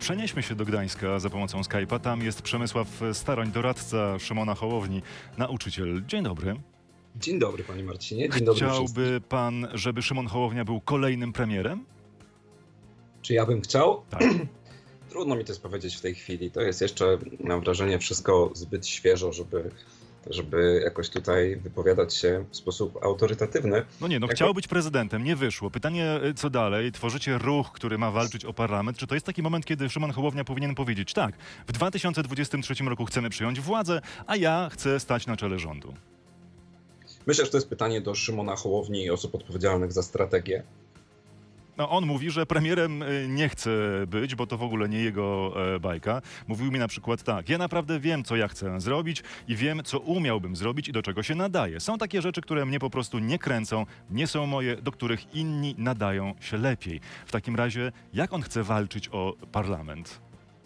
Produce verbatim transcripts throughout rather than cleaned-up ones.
Przenieśmy się do Gdańska za pomocą Skype'a. Tam jest Przemysław Staroń, doradca Szymona Hołowni, nauczyciel. Dzień dobry. Dzień dobry, panie Marcinie. Dzień dobry Chciałby wszystkim. pan, żeby Szymon Hołownia był kolejnym premierem? Czy ja bym chciał? Tak. Trudno mi to jest powiedzieć w tej chwili. To jest jeszcze, mam wrażenie, wszystko zbyt świeżo, żeby, żeby jakoś tutaj wypowiadać się w sposób autorytatywny. No nie, no Jako... chciał być prezydentem, nie wyszło. Pytanie, co dalej? Tworzycie ruch, który ma walczyć o parlament. Czy to jest taki moment, kiedy Szymon Hołownia powinien powiedzieć: tak, w dwa tysiące dwudziestym trzecim roku chcemy przyjąć władzę, a ja chcę stać na czele rządu? Myślę, że to jest pytanie do Szymona Hołowni i osób odpowiedzialnych za strategię. No, on mówi, że premierem nie chce być, bo to w ogóle nie jego e, bajka. Mówił mi na przykład tak: ja naprawdę wiem, co ja chcę zrobić i wiem, co umiałbym zrobić i do czego się nadaje. Są takie rzeczy, które mnie po prostu nie kręcą, nie są moje, do których inni nadają się lepiej. W takim razie, jak on chce walczyć o parlament?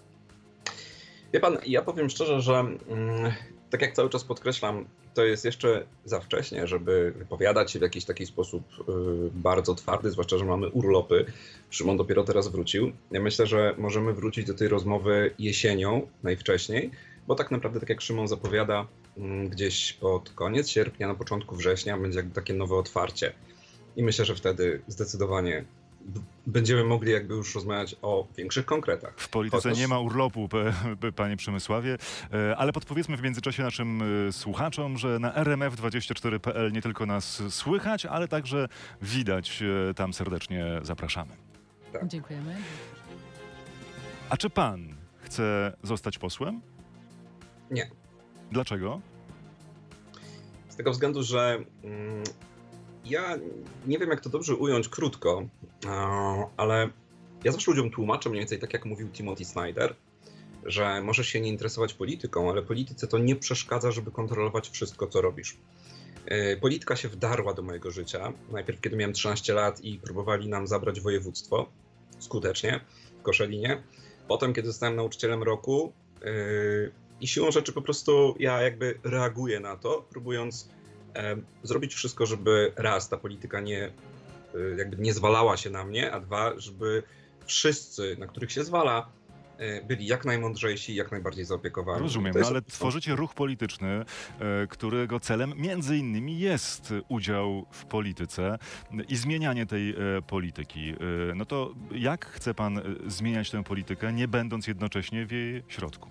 Wie pan, ja powiem szczerze, że mm, tak jak cały czas podkreślam, to jest jeszcze za wcześnie, żeby wypowiadać się w jakiś taki sposób yy, bardzo twardy, zwłaszcza, że mamy urlopy. Szymon dopiero teraz wrócił. Ja myślę, że możemy wrócić do tej rozmowy jesienią najwcześniej, bo tak naprawdę, tak jak Szymon zapowiada, yy, gdzieś pod koniec sierpnia, na początku września będzie jakby takie nowe otwarcie. I myślę, że wtedy zdecydowanie będziemy mogli jakby już rozmawiać o większych konkretach. W polityce Chociaż... nie ma urlopu, panie Przemysławie, ale podpowiedzmy w międzyczasie naszym słuchaczom, że na r m f dwadzieścia cztery kropka p l nie tylko nas słychać, ale także widać. Tam serdecznie zapraszamy. Tak. Dziękujemy. A czy pan chce zostać posłem? Nie. Dlaczego? Z tego względu, że mm, ja nie wiem, jak to dobrze ująć krótko, ale ja zawsze ludziom tłumaczę mniej więcej tak, jak mówił Timothy Snyder, że możesz się nie interesować polityką, ale polityce to nie przeszkadza, żeby kontrolować wszystko, co robisz. Polityka się wdarła do mojego życia. Najpierw, kiedy miałem trzynaście lat i próbowali nam zabrać województwo, skutecznie, w Koszalinie. Potem, kiedy zostałem nauczycielem roku yy, i siłą rzeczy po prostu ja jakby reaguję na to, próbując zrobić wszystko, żeby raz, ta polityka nie, jakby nie zwalała się na mnie, a dwa, żeby wszyscy, na których się zwala, byli jak najmądrzejsi i jak najbardziej zaopiekowani. Rozumiem, no ale tworzycie ruch polityczny, którego celem między innymi jest udział w polityce i zmienianie tej polityki. No to jak chce pan zmieniać tę politykę, nie będąc jednocześnie w jej środku?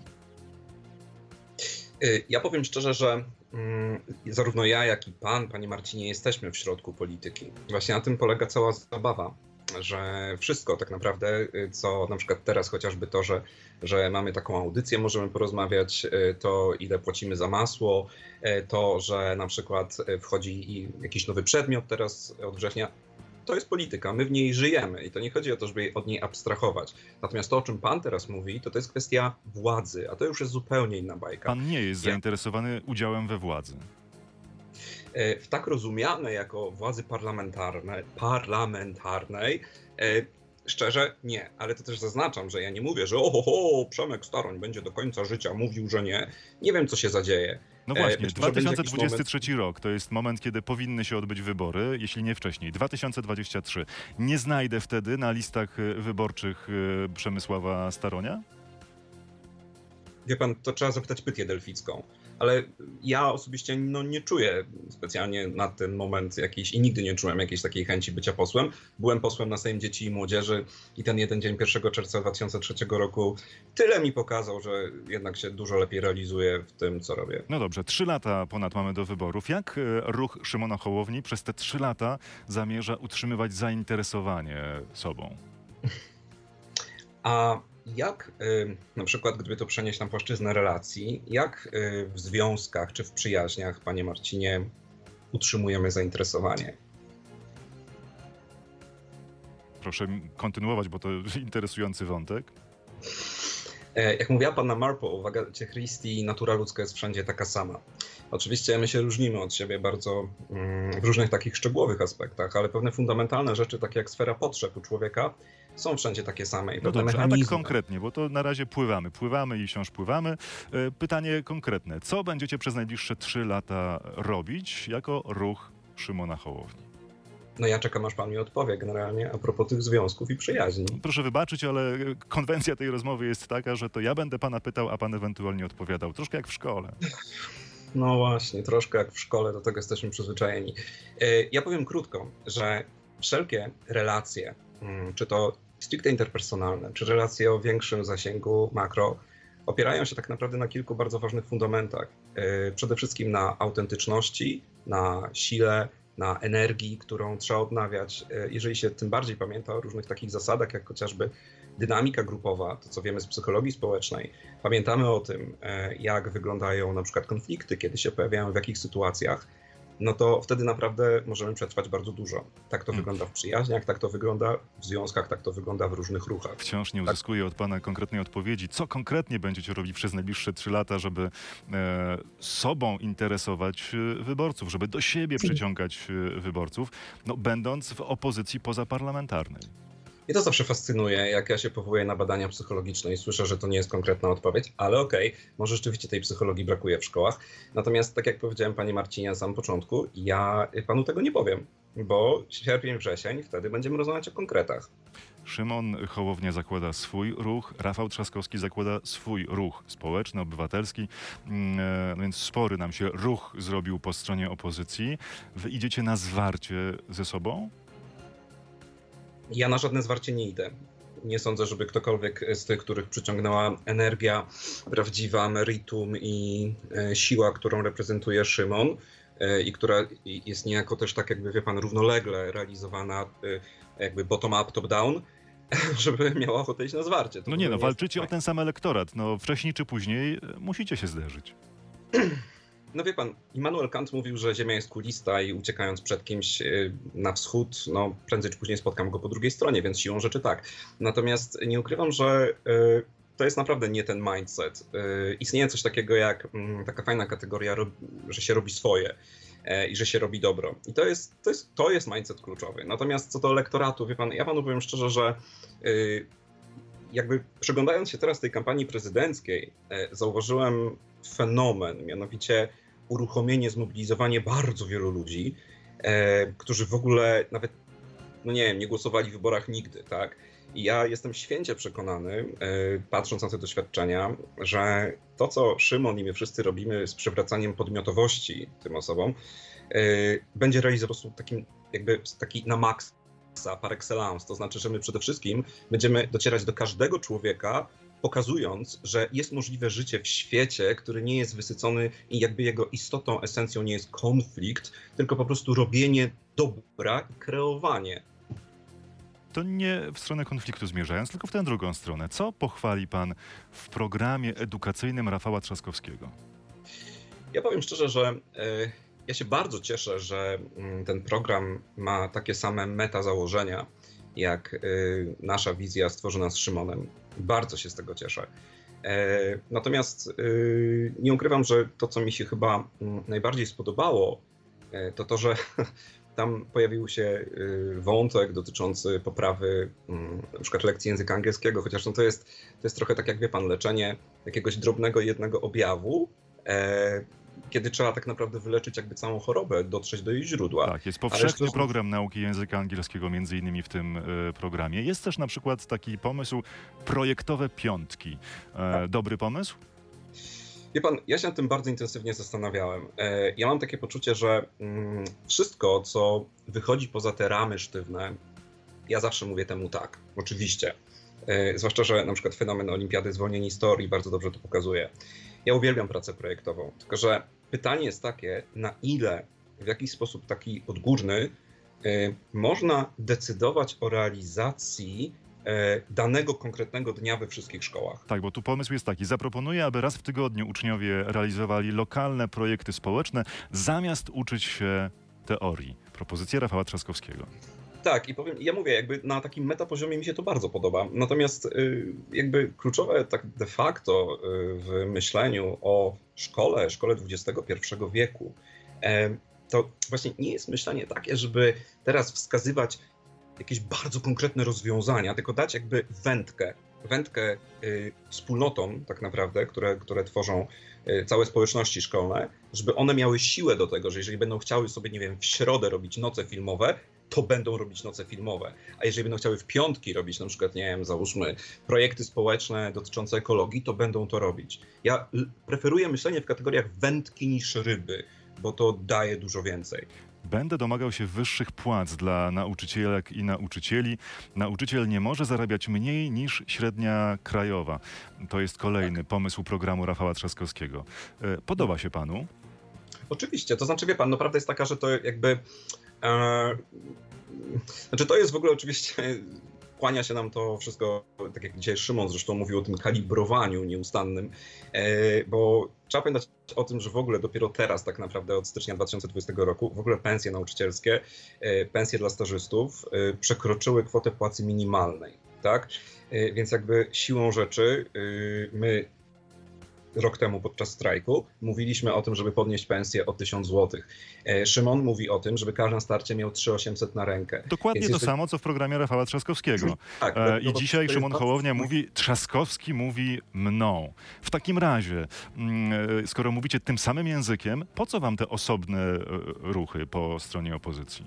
Ja powiem szczerze, że mm, zarówno ja, jak i pan, panie Marcinie, jesteśmy w środku polityki. Właśnie na tym polega cała zabawa, że wszystko tak naprawdę, co na przykład teraz chociażby to, że, że mamy taką audycję, możemy porozmawiać, to ile płacimy za masło, to, że na przykład wchodzi jakiś nowy przedmiot teraz od września. To jest polityka, my w niej żyjemy i to nie chodzi o to, żeby od niej abstrahować. Natomiast to, o czym pan teraz mówi, to to jest kwestia władzy, a to już jest zupełnie inna bajka. Pan nie jest ja... zainteresowany udziałem we władzy. W tak rozumianej jako władzy parlamentarnej, parlamentarnej szczerze nie, ale to też zaznaczam, że ja nie mówię, że oho, Przemek Staroń będzie do końca życia mówił, że nie. Nie wiem, co się zadzieje. No właśnie, Być może dwa tysiące dwudziesty trzeci moment... rok to jest moment, kiedy powinny się odbyć wybory, jeśli nie wcześniej. dwa tysiące dwudziesty trzeci. Nie znajdę wtedy na listach wyborczych Przemysława Staronia? Wie pan, to trzeba zapytać Pytię Delficką. Ale ja osobiście no, nie czuję specjalnie na ten moment jakiejś, i nigdy nie czułem jakiejś takiej chęci bycia posłem. Byłem posłem na Sejm Dzieci i Młodzieży i ten jeden dzień pierwszego czerwca dwa tysiące trzeciego roku tyle mi pokazał, że jednak się dużo lepiej realizuję w tym, co robię. No dobrze, trzy lata ponad mamy do wyborów. Jak ruch Szymona Hołowni przez te trzy lata zamierza utrzymywać zainteresowanie sobą? A jak y, na przykład, gdyby to przenieść na płaszczyznę relacji, jak y, w związkach czy w przyjaźniach, panie Marcinie, utrzymujemy zainteresowanie? Proszę kontynuować, bo to interesujący wątek. E, jak mówiła panna Marple, uwaga, Cię Christi, natura ludzka jest wszędzie taka sama. Oczywiście my się różnimy od siebie bardzo mm, w różnych takich szczegółowych aspektach, ale pewne fundamentalne rzeczy, takie jak sfera potrzeb u człowieka, są wszędzie takie same. I no dobrze, mechanizmy... a tak konkretnie, bo to na razie pływamy, pływamy i wciąż pływamy. Pytanie konkretne. Co będziecie przez najbliższe trzy lata robić jako ruch Szymona Hołowni? No ja czekam, aż pan mi odpowie generalnie a propos tych związków i przyjaźni. Proszę wybaczyć, ale konwencja tej rozmowy jest taka, że to ja będę pana pytał, a pan ewentualnie odpowiadał. Troszkę jak w szkole. No właśnie, troszkę jak w szkole, do tego jesteśmy przyzwyczajeni. Ja powiem krótko, że wszelkie relacje, czy to stricte interpersonalne, czy relacje o większym zasięgu makro, opierają się tak naprawdę na kilku bardzo ważnych fundamentach. Przede wszystkim na autentyczności, na sile, na energii, którą trzeba odnawiać. Jeżeli się tym bardziej pamięta o różnych takich zasadach, jak chociażby dynamika grupowa, to co wiemy z psychologii społecznej, pamiętamy o tym, jak wyglądają na przykład konflikty, kiedy się pojawiają, w jakich sytuacjach, no to wtedy naprawdę możemy przetrwać bardzo dużo. Tak to hmm. wygląda w przyjaźniach, tak to wygląda w związkach, tak to wygląda w różnych ruchach. Wciąż nie uzyskuję tak. od pana konkretnej odpowiedzi. Co konkretnie będziecie robić przez najbliższe trzy lata, żeby e, sobą interesować wyborców, żeby do siebie przyciągać wyborców, no, będąc w opozycji pozaparlamentarnej? Mnie to zawsze fascynuje, jak ja się powołuję na badania psychologiczne i słyszę, że to nie jest konkretna odpowiedź, ale okej, okay, może rzeczywiście tej psychologii brakuje w szkołach. Natomiast tak jak powiedziałem pani Marcinie na samym początku, ja panu tego nie powiem, bo sierpień, wrzesień, wtedy będziemy rozmawiać o konkretach. Szymon Hołownia zakłada swój ruch, Rafał Trzaskowski zakłada swój ruch społeczny, obywatelski, no więc spory nam się ruch zrobił po stronie opozycji. Wy idziecie na zwarcie ze sobą? Ja na żadne zwarcie nie idę. Nie sądzę, żeby ktokolwiek z tych, których przyciągnęła energia, prawdziwa meritum i e, siła, którą reprezentuje Szymon e, i która jest niejako też tak jakby, wie pan, równolegle realizowana e, jakby bottom-up, top-down, żeby miała ochotę iść na zwarcie. To no nie no, walczycie o ten sam elektorat. No wcześniej czy później musicie się zderzyć. No wie pan, Immanuel Kant mówił, że Ziemia jest kulista i uciekając przed kimś na wschód, no prędzej czy później spotkam go po drugiej stronie, więc siłą rzeczy tak. Natomiast nie ukrywam, że y, to jest naprawdę nie ten mindset. Y, istnieje coś takiego jak y, taka fajna kategoria, że się robi swoje y, i że się robi dobro. I to jest, to jest, to jest mindset kluczowy. Natomiast co do elektoratu, wie pan, ja panu powiem szczerze, że y, jakby przyglądając się teraz tej kampanii prezydenckiej, y, zauważyłem fenomen, mianowicie uruchomienie, zmobilizowanie bardzo wielu ludzi, e, którzy w ogóle nawet, no nie wiem, nie głosowali w wyborach nigdy, tak? I ja jestem święcie przekonany, e, patrząc na te doświadczenia, że to, co Szymon i my wszyscy robimy z przywracaniem podmiotowości tym osobom, e, będzie realizował po prostu takim, jakby taki na maksa, par excellence. To znaczy, że my przede wszystkim będziemy docierać do każdego człowieka, pokazując, że jest możliwe życie w świecie, który nie jest wysycony i jakby jego istotą, esencją nie jest konflikt, tylko po prostu robienie dobra i kreowanie. To nie w stronę konfliktu zmierzając, tylko w tę drugą stronę. Co pochwali pan w programie edukacyjnym Rafała Trzaskowskiego? Ja powiem szczerze, że y, ja się bardzo cieszę, że y, ten program ma takie same meta założenia, jak y, nasza wizja stworzona z Szymonem. Bardzo się z tego cieszę. E, natomiast y, nie ukrywam, że to, co mi się chyba m, najbardziej spodobało, e, to to, że tam pojawił się y, wątek dotyczący poprawy m, na przykład lekcji języka angielskiego, chociaż no to, jest, to jest trochę tak jak wie pan, leczenie jakiegoś drobnego jednego objawu, e, kiedy trzeba tak naprawdę wyleczyć jakby całą chorobę, dotrzeć do jej źródła. Tak, jest powszechny to... program nauki języka angielskiego między innymi w tym y, programie. Jest też na przykład taki pomysł projektowe piątki. E, dobry pomysł? Wie pan, ja się nad tym bardzo intensywnie zastanawiałem. E, ja mam takie poczucie, że mm, wszystko, co wychodzi poza te ramy sztywne, ja zawsze mówię temu tak, oczywiście. E, zwłaszcza, że na przykład fenomen Olimpiady Zwolnień Historii bardzo dobrze to pokazuje. Ja uwielbiam pracę projektową, tylko że pytanie jest takie, na ile, w jakiś sposób taki odgórny, y, można decydować o realizacji y, danego konkretnego dnia we wszystkich szkołach. Tak, bo tu pomysł jest taki. Zaproponuję, aby raz w tygodniu uczniowie realizowali lokalne projekty społeczne, zamiast uczyć się teorii. Propozycja Rafała Trzaskowskiego. Tak, i powiem, ja mówię, jakby na takim metapoziomie mi się to bardzo podoba. Natomiast y, jakby kluczowe tak de facto y, w myśleniu o szkole, szkole dwudziestego pierwszego wieku, y, to właśnie nie jest myślenie takie, żeby teraz wskazywać jakieś bardzo konkretne rozwiązania, tylko dać jakby wędkę, wędkę y, wspólnotom tak naprawdę, które, które tworzą y, całe społeczności szkolne, żeby one miały siłę do tego, że jeżeli będą chciały sobie, nie wiem, w środę robić noce filmowe, to będą robić noce filmowe. A jeżeli będą chciały w piątki robić na przykład, nie wiem, załóżmy, projekty społeczne dotyczące ekologii, to będą to robić. Ja preferuję myślenie w kategoriach wędki niż ryby, bo to daje dużo więcej. Będę domagał się wyższych płac dla nauczycielek i nauczycieli. Nauczyciel nie może zarabiać mniej niż średnia krajowa. To jest kolejny pomysł programu Rafała Trzaskowskiego. Podoba się panu? Oczywiście, to znaczy, wie pan, no prawda jest taka, że to jakby... E, znaczy to jest w ogóle oczywiście... Kłania się nam to wszystko, tak jak dzisiaj Szymon zresztą mówił o tym kalibrowaniu nieustannym, bo trzeba pamiętać o tym, że w ogóle dopiero teraz tak naprawdę od stycznia dwa tysiące dwudziestego roku w ogóle pensje nauczycielskie, pensje dla stażystów przekroczyły kwotę płacy minimalnej, tak? Więc jakby siłą rzeczy my rok temu podczas strajku mówiliśmy o tym, żeby podnieść pensję o tysiąc złotych. Szymon mówi o tym, żeby każdy na starcie miał trzy tysiące osiemset na rękę. Dokładnie Więc to jest... samo, co w programie Rafała Trzaskowskiego. Tak, e, no, I dzisiaj jest... Szymon Hołownia mówi, Trzaskowski mówi mną. W takim razie, mm, skoro mówicie tym samym językiem, po co wam te osobne ruchy po stronie opozycji?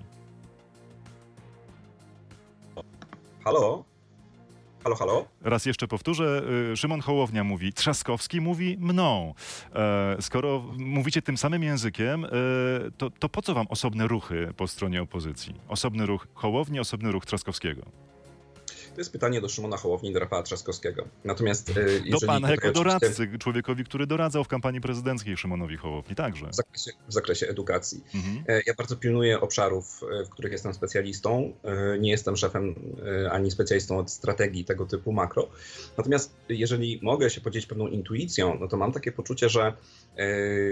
Halo? Halo, halo? Raz jeszcze powtórzę, Szymon Hołownia mówi, Trzaskowski mówi mną. E, skoro mówicie tym samym językiem, e, to, to po co wam osobne ruchy po stronie opozycji? Osobny ruch Hołowni, osobny ruch Trzaskowskiego. To jest pytanie do Szymona Hołowni i do Rafała Trzaskowskiego. Natomiast e, jeżeli do pana jako oczywiście... doradcy, człowiekowi, który doradzał w kampanii prezydenckiej Szymonowi Hołowni także. W zakresie, w zakresie edukacji. Mhm. E, ja bardzo pilnuję obszarów, w których jestem specjalistą. E, nie jestem szefem e, ani specjalistą od strategii tego typu makro. Natomiast jeżeli mogę się podzielić pewną intuicją, no to mam takie poczucie, że e,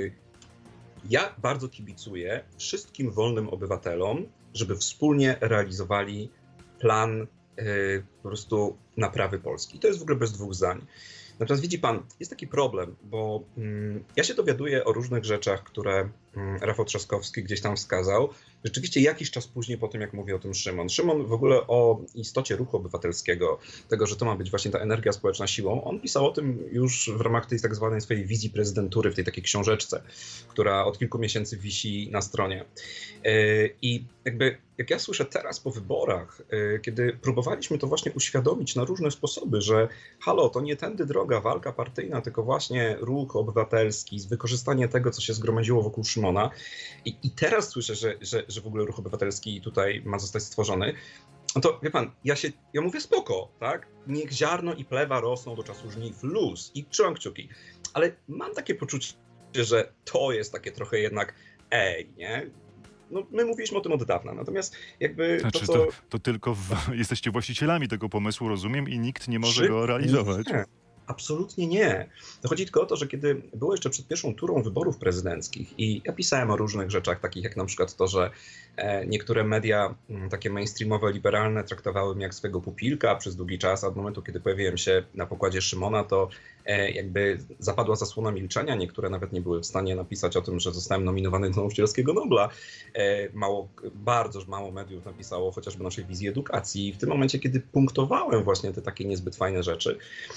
ja bardzo kibicuję wszystkim wolnym obywatelom, żeby wspólnie realizowali plan po prostu naprawy Polski. To jest w ogóle bez dwóch zdań. Natomiast widzi pan, jest taki problem, bo mm, ja się dowiaduję o różnych rzeczach, które mm, Rafał Trzaskowski gdzieś tam wskazał. Rzeczywiście jakiś czas później po tym, jak mówi o tym Szymon. Szymon w ogóle o istocie ruchu obywatelskiego, tego, że to ma być właśnie ta energia społeczna siłą, on pisał o tym już w ramach tej tak zwanej swojej wizji prezydentury, w tej takiej książeczce, która od kilku miesięcy wisi na stronie. Yy, I jakby jak ja słyszę teraz po wyborach, yy, kiedy próbowaliśmy to właśnie uświadomić na różne sposoby, że halo, to nie tędy droga, walka partyjna, tylko właśnie ruch obywatelski, wykorzystanie tego, co się zgromadziło wokół Szymona. I, i teraz słyszę, że, że, że w ogóle ruch obywatelski tutaj ma zostać stworzony. No to wie pan, ja się, ja mówię spoko, tak? Niech ziarno i plewa rosną do czasu żniw, luz i trzymam kciuki. Ale mam takie poczucie, że to jest takie trochę jednak ej, nie? No, my mówiliśmy o tym od dawna, natomiast jakby znaczy, to, co... to, to tylko w, jesteście właścicielami tego pomysłu, rozumiem, i nikt nie może go realizować. Nie. Absolutnie nie. To chodzi tylko o to, że kiedy było jeszcze przed pierwszą turą wyborów prezydenckich i ja pisałem o różnych rzeczach, takich jak na przykład to, że niektóre media takie mainstreamowe, liberalne traktowały mnie jak swego pupilka przez długi czas, a od momentu, kiedy pojawiłem się na pokładzie Szymona, to jakby zapadła zasłona milczenia. Niektóre nawet nie były w stanie napisać o tym, że zostałem nominowany do Nauczycielskiego Nobla. Mało, bardzo mało mediów napisało chociażby naszej wizji edukacji. I w tym momencie, kiedy punktowałem właśnie te takie niezbyt fajne rzeczy,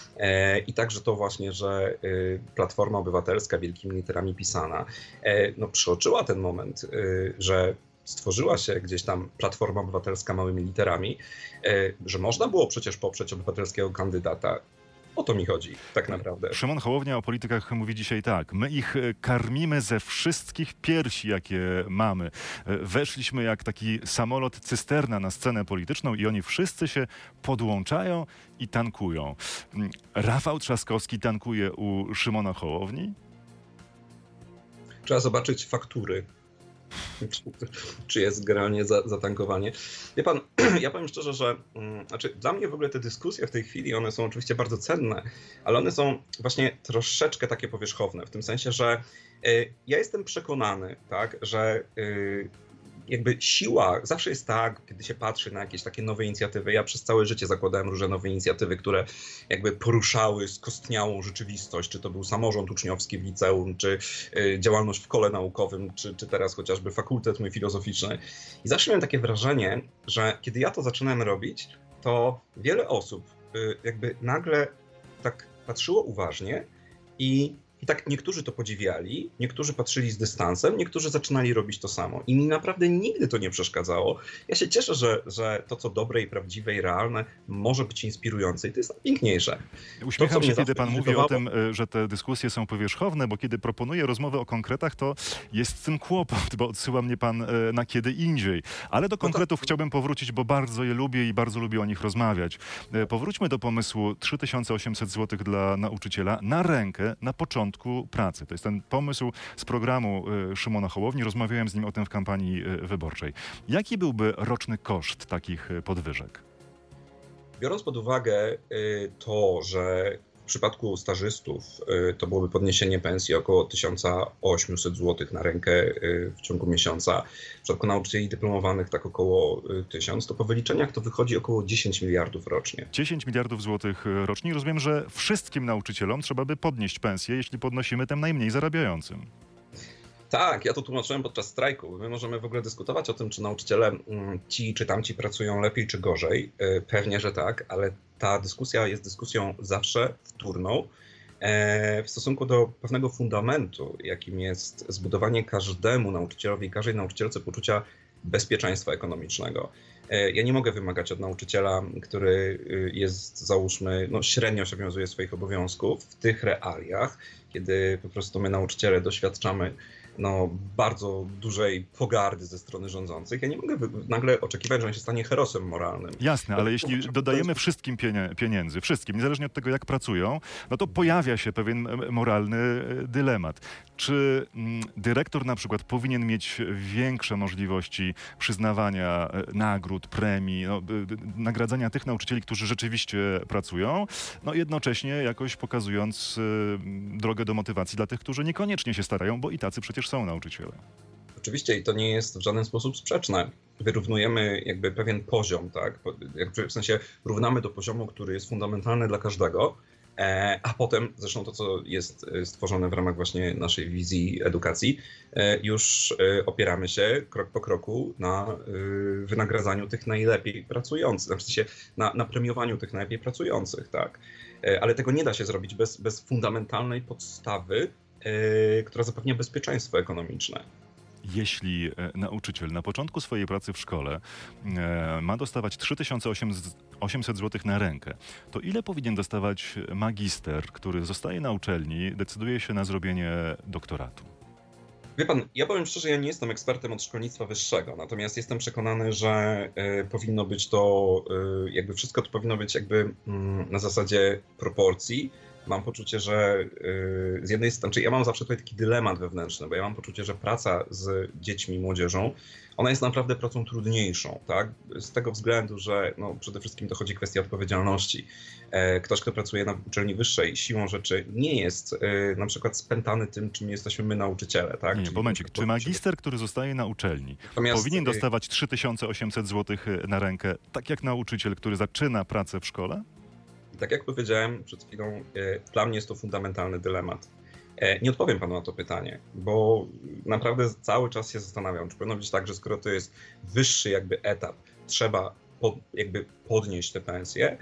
i także to właśnie, że Platforma Obywatelska wielkimi literami pisana, no przeoczyła ten moment, że stworzyła się gdzieś tam Platforma Obywatelska małymi literami, że można było przecież poprzeć obywatelskiego kandydata. O to mi chodzi, tak naprawdę. Szymon Hołownia o politykach mówi dzisiaj tak. My ich karmimy ze wszystkich piersi, jakie mamy. Weszliśmy jak taki samolot cysterna na scenę polityczną i oni wszyscy się podłączają i tankują. Rafał Trzaskowski tankuje u Szymona Hołowni? Trzeba zobaczyć faktury. Czy jest generalnie za, zatankowanie. Wie pan, ja powiem szczerze, że um, znaczy dla mnie w ogóle te dyskusje w tej chwili, one są oczywiście bardzo cenne, ale one są właśnie troszeczkę takie powierzchowne, w tym sensie, że y, ja jestem przekonany, tak, że y, jakby siła zawsze jest tak, kiedy się patrzy na jakieś takie nowe inicjatywy. Ja przez całe życie zakładałem różne nowe inicjatywy, które jakby poruszały skostniałą rzeczywistość, czy to był samorząd uczniowski w liceum, czy y, działalność w kole naukowym, czy, czy teraz chociażby fakultet mój filozoficzny. I zawsze miałem takie wrażenie, że kiedy ja to zaczynałem robić, to wiele osób y, jakby nagle tak patrzyło uważnie i I tak niektórzy to podziwiali, niektórzy patrzyli z dystansem, niektórzy zaczynali robić to samo. I mi naprawdę nigdy to nie przeszkadzało. Ja się cieszę, że, że to, co dobre i prawdziwe i realne, może być inspirujące i to jest najpiękniejsze. Uśmiecham to, się, kiedy pan mówi o tym, irytowało... że te dyskusje są powierzchowne, bo kiedy proponuję rozmowę o konkretach, to jest z tym kłopot, bo odsyła mnie pan na kiedy indziej. Ale do konkretów to... chciałbym powrócić, bo bardzo je lubię i bardzo lubię o nich rozmawiać. Powróćmy do pomysłu trzy tysiące osiemset złotych dla nauczyciela na rękę na początku pracy. To jest ten pomysł z programu Szymona Hołowni. Rozmawiałem z nim o tym w kampanii wyborczej. Jaki byłby roczny koszt takich podwyżek? Biorąc pod uwagę to, że w przypadku stażystów to byłoby podniesienie pensji około tysiąc osiemset złotych na rękę w ciągu miesiąca. W przypadku nauczycieli dyplomowanych tak około tysiąc, to po wyliczeniach to wychodzi około dziesięć miliardów rocznie. dziesięć miliardów złotych rocznie. Rozumiem, że wszystkim nauczycielom trzeba by podnieść pensję, jeśli podnosimy tym najmniej zarabiającym. Tak, ja to tłumaczyłem podczas strajku. My możemy w ogóle dyskutować o tym, czy nauczyciele ci czy tamci pracują lepiej czy gorzej. Pewnie, że tak, ale ta dyskusja jest dyskusją zawsze wtórną w stosunku do pewnego fundamentu, jakim jest zbudowanie każdemu nauczycielowi, każdej nauczycielce poczucia bezpieczeństwa ekonomicznego. Ja nie mogę wymagać od nauczyciela, który jest, załóżmy, no, średnio się wiązuje swoich obowiązków w tych realiach, kiedy po prostu my nauczyciele doświadczamy no, bardzo dużej pogardy ze strony rządzących. Ja nie mogę nagle oczekiwać, że on się stanie herosem moralnym. Jasne, ale jeśli dodajemy wszystkim pieniędzy, wszystkim, niezależnie od tego, jak pracują, no to pojawia się pewien moralny dylemat. Czy dyrektor na przykład powinien mieć większe możliwości przyznawania nagród, premii, no, nagradzania tych nauczycieli, którzy rzeczywiście pracują, no jednocześnie jakoś pokazując drogę do motywacji dla tych, którzy niekoniecznie się starają, bo i tacy przecież są nauczyciele. Oczywiście i to nie jest w żaden sposób sprzeczne. Wyrównujemy jakby pewien poziom, tak? Jakby w sensie równamy do poziomu, który jest fundamentalny dla każdego, a potem, zresztą to, co jest stworzone w ramach właśnie naszej wizji edukacji, już opieramy się krok po kroku na wynagradzaniu tych najlepiej pracujących, znaczy się na, na premiowaniu tych najlepiej pracujących, tak? Ale tego nie da się zrobić bez, bez fundamentalnej podstawy, która zapewnia bezpieczeństwo ekonomiczne. Jeśli nauczyciel na początku swojej pracy w szkole ma dostawać trzy tysiące osiemset złotych na rękę, to ile powinien dostawać magister, który zostaje na uczelni, decyduje się na zrobienie doktoratu? Wie pan, ja powiem szczerze, ja nie jestem ekspertem od szkolnictwa wyższego, natomiast jestem przekonany, że y, powinno być to, y, jakby wszystko to powinno być jakby y, na zasadzie proporcji. Mam poczucie, że y, z jednej strony, znaczy ja mam zawsze tutaj taki dylemat wewnętrzny, bo ja mam poczucie, że praca z dziećmi i młodzieżą, ona jest naprawdę pracą trudniejszą, tak? Z tego względu, że no, przede wszystkim dochodzi kwestia odpowiedzialności. E, ktoś, kto pracuje na uczelni wyższej, siłą rzeczy nie jest e, na przykład spętany tym, czym jesteśmy my nauczyciele, tak? Nie, Czyli momencik, czy magister, który zostaje na uczelni, Natomiast... powinien dostawać trzy tysiące osiemset złotych na rękę, tak jak nauczyciel, który zaczyna pracę w szkole? Tak jak powiedziałem przed chwilą, dla mnie jest to fundamentalny dylemat. Nie odpowiem panu na to pytanie, bo naprawdę cały czas się zastanawiam, czy powinno być tak, że skoro to jest wyższy jakby etap, trzeba pod, jakby podnieść te pensje,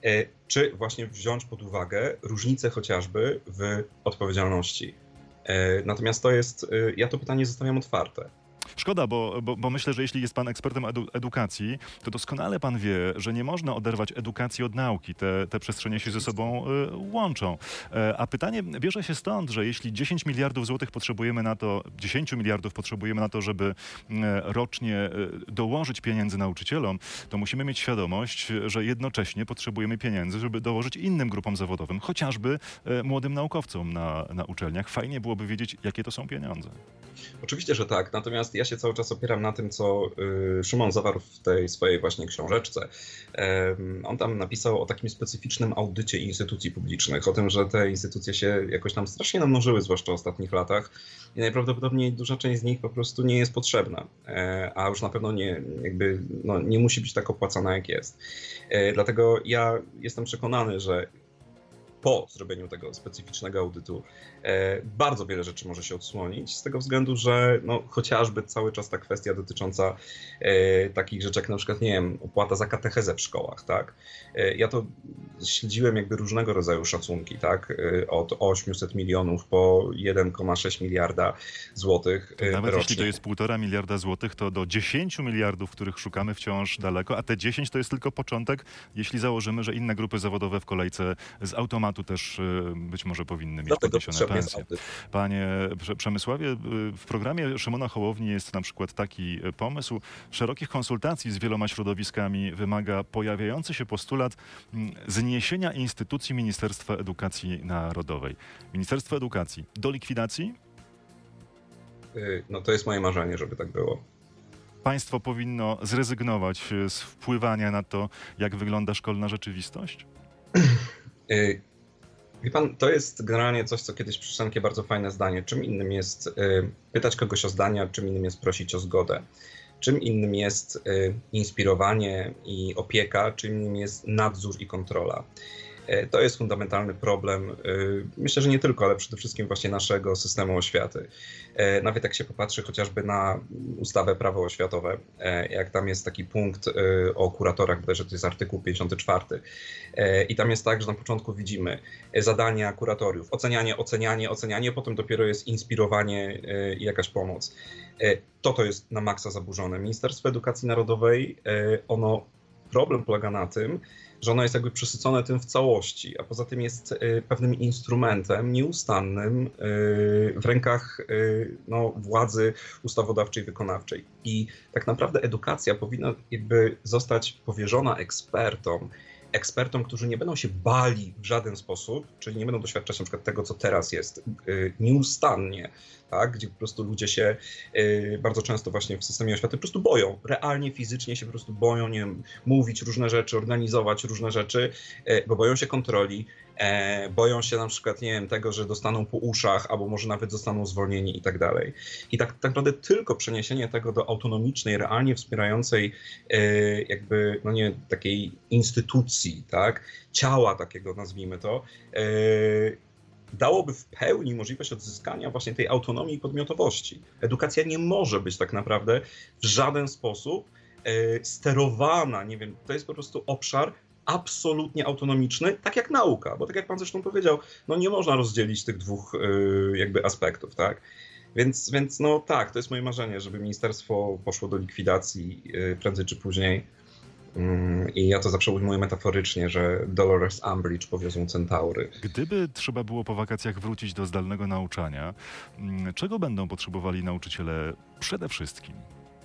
czy właśnie wziąć pod uwagę różnice chociażby w odpowiedzialności. Natomiast to jest, ja to pytanie zostawiam otwarte. Szkoda, bo, bo, bo myślę, że jeśli jest pan ekspertem edu, edukacji, to doskonale pan wie, że nie można oderwać edukacji od nauki. Te, te przestrzenie się ze sobą y, łączą. E, a pytanie bierze się stąd, że jeśli dziesięć miliardów złotych potrzebujemy na to, dziesięć miliardów potrzebujemy na to, żeby y, rocznie y, dołożyć pieniędzy nauczycielom, to musimy mieć świadomość, że jednocześnie potrzebujemy pieniędzy, żeby dołożyć innym grupom zawodowym, chociażby y, młodym naukowcom na, na uczelniach. Fajnie byłoby wiedzieć, jakie to są pieniądze. Oczywiście, że tak. Natomiast ja się cały czas opieram na tym, co y, Szymon zawarł w tej swojej właśnie książeczce. Um, on tam napisał o takim specyficznym audycie instytucji publicznych, o tym, że te instytucje się jakoś tam strasznie namnożyły, zwłaszcza w ostatnich latach i najprawdopodobniej duża część z nich po prostu nie jest potrzebna, e, a już na pewno nie, jakby, no, nie musi być tak opłacana, jak jest. E, dlatego ja jestem przekonany, że po zrobieniu tego specyficznego audytu e, bardzo wiele rzeczy może się odsłonić, z tego względu, że no, chociażby cały czas ta kwestia dotycząca e, takich rzeczy jak na przykład, nie wiem, opłata za katechezę w szkołach, tak? E, ja to śledziłem jakby różnego rodzaju szacunki, tak? E, od osiemset milionów po jeden przecinek sześć miliarda złotych e, Nawet rocznie. jeśli to jest półtora miliarda złotych, to do dziesięciu miliardów, których szukamy, wciąż daleko, a te dziesięć to jest tylko początek, jeśli założymy, że inne grupy zawodowe w kolejce z automatu też y, być może powinny mieć Dlatego podniesione potrzebny jest pensje. audyt. Panie Prze- Przemysławie, y, w programie Szymona Hołowni jest na przykład taki y, pomysł. Szerokich konsultacji z wieloma środowiskami wymaga pojawiający się postulat mm, zniesienia instytucji Ministerstwa Edukacji Narodowej. Ministerstwo Edukacji do likwidacji? Y, No to jest moje marzenie, żeby tak było. Państwo powinno zrezygnować z wpływania na to, jak wygląda szkolna rzeczywistość? Y, Wie pan, to jest generalnie coś, co kiedyś przeczytałem takie bardzo fajne zdanie. Czym innym jest y, pytać kogoś o zdania, czym innym jest prosić o zgodę. Czym innym jest y, inspirowanie i opieka, czym innym jest nadzór i kontrola. Y, To jest fundamentalny problem, y, myślę, że nie tylko, ale przede wszystkim właśnie naszego systemu oświaty. Y, Nawet jak się popatrzy chociażby na ustawę prawo oświatowe, y, jak tam jest taki punkt y, o kuratorach, bodajże to jest artykuł pięćdziesiąty czwarty. Y, I tam jest tak, że na początku widzimy y, zadania kuratoriów, ocenianie, ocenianie, ocenianie, potem dopiero jest inspirowanie y, i jakaś pomoc. Y, To to jest na maksa zaburzone. Ministerstwo Edukacji Narodowej, y, ono, problem polega na tym, że ono jest jakby przesycone tym w całości, a poza tym jest y, pewnym instrumentem nieustannym y, w rękach y, no, władzy ustawodawczej, wykonawczej. I tak naprawdę edukacja powinna jakby zostać powierzona ekspertom, ekspertom, którzy nie będą się bali w żaden sposób, czyli nie będą doświadczać na przykład tego, co teraz jest, y, nieustannie, tak? Gdzie po prostu ludzie się y, bardzo często właśnie w systemie oświaty po prostu boją, realnie, fizycznie się po prostu boją, nie wiem, mówić różne rzeczy, organizować różne rzeczy, y, bo boją się kontroli, e, boją się na przykład, nie wiem, tego, że dostaną po uszach, albo może nawet zostaną zwolnieni i tak dalej. I tak, tak naprawdę tylko przeniesienie tego do autonomicznej, realnie wspierającej y, jakby, no nie, takiej instytucji, tak, ciała takiego, nazwijmy to, y, dałoby w pełni możliwość odzyskania właśnie tej autonomii i podmiotowości. Edukacja nie może być tak naprawdę w żaden sposób e, sterowana, nie wiem, to jest po prostu obszar absolutnie autonomiczny, tak jak nauka, bo tak jak pan zresztą powiedział, no nie można rozdzielić tych dwóch e, jakby aspektów, tak? Więc, więc no tak, to jest moje marzenie, żeby ministerstwo poszło do likwidacji e, prędzej czy później. I ja to zawsze ujmuję metaforycznie, że Dolores Umbridge powiozą centaury. Gdyby trzeba było po wakacjach wrócić do zdalnego nauczania, mm, czego będą potrzebowali nauczyciele przede wszystkim?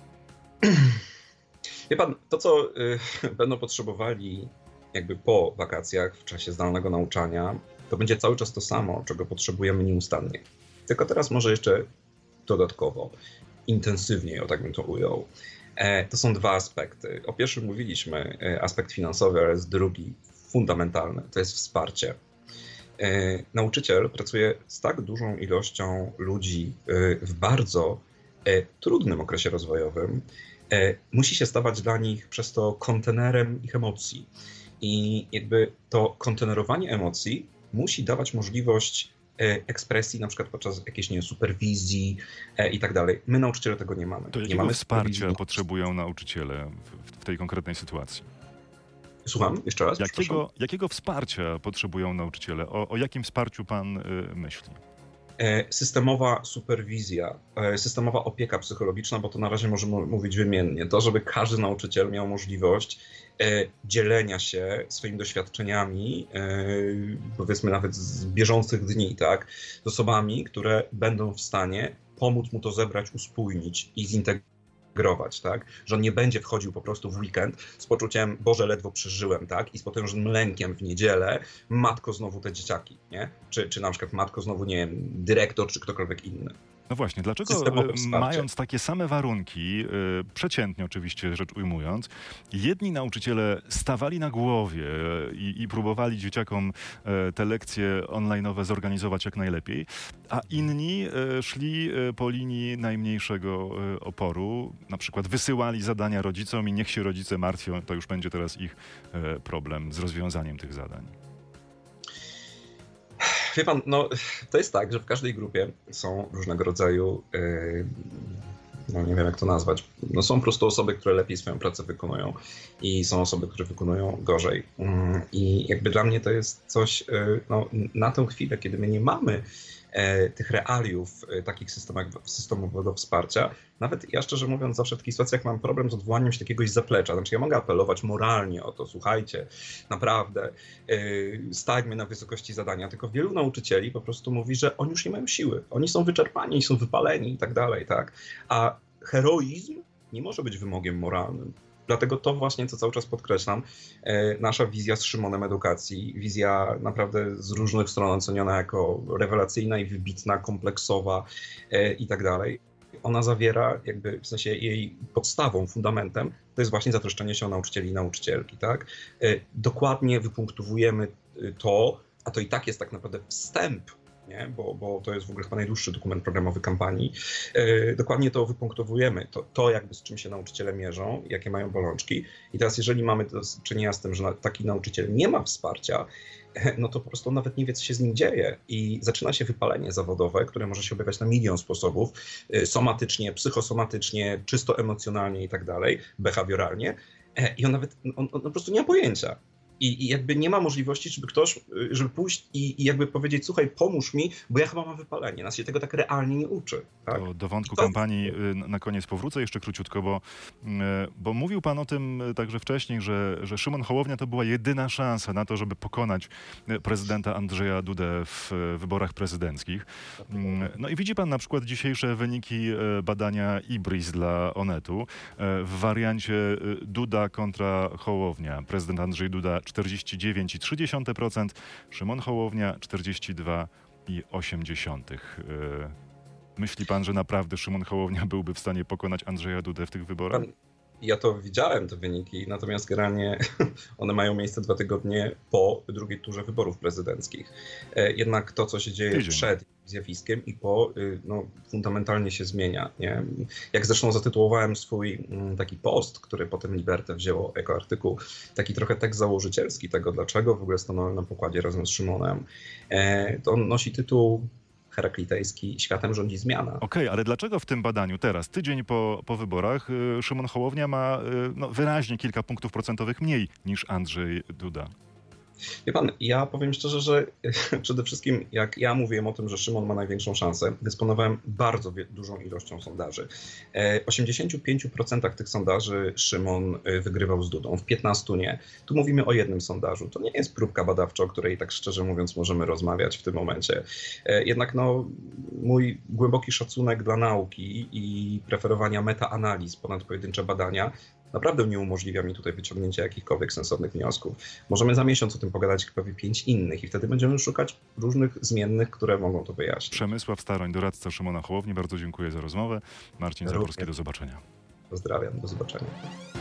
Wie pan, to co y, będą potrzebowali jakby po wakacjach, w czasie zdalnego nauczania, to będzie cały czas to samo, czego potrzebujemy nieustannie. Tylko teraz może jeszcze dodatkowo, intensywniej, o tak bym to ujął. E, to są dwa aspekty. O pierwszym mówiliśmy, e, aspekt finansowy, ale jest drugi, fundamentalny, to jest wsparcie. E, nauczyciel pracuje z tak dużą ilością ludzi e, w bardzo e, trudnym okresie rozwojowym, e, musi się stawać dla nich przez to kontenerem ich emocji. I jakby to kontenerowanie emocji musi dawać możliwość ekspresji, na przykład podczas jakiejś, nie wiem, superwizji e, i tak dalej. My nauczyciele tego nie mamy. To nie jakiego mamy wsparcia potrzebują nauczyciele w, w tej konkretnej sytuacji? Słucham, jeszcze raz? Jakiego, jakiego wsparcia potrzebują nauczyciele? O, o jakim wsparciu pan y, myśli? Systemowa superwizja, systemowa opieka psychologiczna, bo to na razie możemy mówić wymiennie. To, żeby każdy nauczyciel miał możliwość dzielenia się swoimi doświadczeniami, powiedzmy nawet z bieżących dni, tak, z osobami, które będą w stanie pomóc mu to zebrać, uspójnić i zintegrować, tak, że on nie będzie wchodził po prostu w weekend z poczuciem, Boże, ledwo przeżyłem, tak, i z potężnym lękiem w niedzielę, matko, znowu te dzieciaki, nie, czy, czy na przykład matko, znowu, nie wiem, dyrektor, czy ktokolwiek inny. No właśnie, dlaczego Systemowe y, wsparcie. mając takie same warunki, y, przeciętnie oczywiście rzecz ujmując, jedni nauczyciele stawali na głowie y, i, i próbowali dzieciakom y, te lekcje online'owe zorganizować jak najlepiej, a inni y, szli y, po linii najmniejszego y, oporu, na przykład wysyłali zadania rodzicom i niech się rodzice martwią, to już będzie teraz ich y, problem z rozwiązaniem tych zadań. Wie pan, no to jest tak, że w każdej grupie są różnego rodzaju, yy, no nie wiem jak to nazwać, no są po prostu osoby, które lepiej swoją pracę wykonują i są osoby, które wykonują gorzej. Yy, I jakby dla mnie to jest coś, yy, no na tę chwilę, kiedy my nie mamy e, tych realiów e, takich systemach, systemowego wsparcia. Nawet ja szczerze mówiąc zawsze w takich sytuacjach mam problem z odwołaniem się do jakiegoś zaplecza. Znaczy ja mogę apelować moralnie o to, słuchajcie, naprawdę e, stańmy na wysokości zadania, tylko wielu nauczycieli po prostu mówi, że oni już nie mają siły, oni są wyczerpani, są wypaleni i tak dalej, tak? A heroizm nie może być wymogiem moralnym. Dlatego to właśnie, co cały czas podkreślam, nasza wizja z Szymonem edukacji, wizja naprawdę z różnych stron oceniona jako rewelacyjna i wybitna, kompleksowa i tak dalej. Ona zawiera jakby, w sensie jej podstawą, fundamentem, to jest właśnie zatroszczenie się o nauczycieli i nauczycielki, tak? Dokładnie wypunktowujemy to, a to i tak jest tak naprawdę wstęp, nie? Bo, bo to jest w ogóle chyba najdłuższy dokument programowy kampanii. Yy, dokładnie to wypunktowujemy, to, to jakby z czym się nauczyciele mierzą, jakie mają bolączki. I teraz jeżeli mamy do czynienia z tym, że taki nauczyciel nie ma wsparcia, no to po prostu on nawet nie wie, co się z nim dzieje i zaczyna się wypalenie zawodowe, które może się objawiać na milion sposobów, yy, somatycznie, psychosomatycznie, czysto emocjonalnie i tak dalej, behawioralnie. Yy, I on nawet, on, on po prostu nie ma pojęcia. I, I jakby nie ma możliwości, żeby ktoś, żeby pójść i, i jakby powiedzieć, słuchaj, pomóż mi, bo ja chyba mam wypalenie. Nas się tego tak realnie nie uczy. Tak? To do wątku to... kampanii na koniec powrócę jeszcze króciutko, bo, bo mówił pan o tym także wcześniej, że, że Szymon Hołownia to była jedyna szansa na to, żeby pokonać prezydenta Andrzeja Dudę w wyborach prezydenckich. No i widzi pan na przykład dzisiejsze wyniki badania Ibris dla Onetu w wariancie Duda kontra Hołownia. Prezydent Andrzej Duda czterdzieści dziewięć i trzy dziesiąte procent, Szymon Hołownia czterdzieści dwa i osiem dziesiątych procent. Myśli pan, że naprawdę Szymon Hołownia byłby w stanie pokonać Andrzeja Dudę w tych wyborach? Pan, ja to widziałem, te wyniki, natomiast generalnie one mają miejsce dwa tygodnie po drugiej turze wyborów prezydenckich. Jednak to, co się dzieje Tydzień. przed zjawiskiem i po, no, fundamentalnie się zmienia. Nie? Jak zresztą zatytułowałem swój taki post, który potem Liberte wzięło jako artykuł, taki trochę tekst założycielski tego, dlaczego w ogóle stanąłem na pokładzie razem z Szymonem, to on nosi tytuł heraklitejski Światem rządzi zmiana. Okej, okay, ale dlaczego w tym badaniu teraz, tydzień po, po wyborach, Szymon Hołownia ma no, wyraźnie kilka punktów procentowych mniej niż Andrzej Duda? Wie pan, ja powiem szczerze, że przede wszystkim jak ja mówiłem o tym, że Szymon ma największą szansę, dysponowałem bardzo dużą ilością sondaży. W osiemdziesięciu pięciu procentach tych sondaży Szymon wygrywał z Dudą, w piętnastu nie. Tu mówimy o jednym sondażu. To nie jest próbka badawcza, o której tak szczerze mówiąc możemy rozmawiać w tym momencie. Jednak no, mój głęboki szacunek dla nauki i preferowania metaanaliz ponad pojedyncze badania naprawdę nie umożliwia mi tutaj wyciągnięcia jakichkolwiek sensownych wniosków. Możemy za miesiąc o tym pogadać, jak powie pięć innych i wtedy będziemy szukać różnych zmiennych, które mogą to wyjaśnić. Przemysław Staroń, doradca Szymona Hołowni. Bardzo dziękuję za rozmowę. Marcin Zaborski, Również. do zobaczenia. Pozdrawiam, do zobaczenia.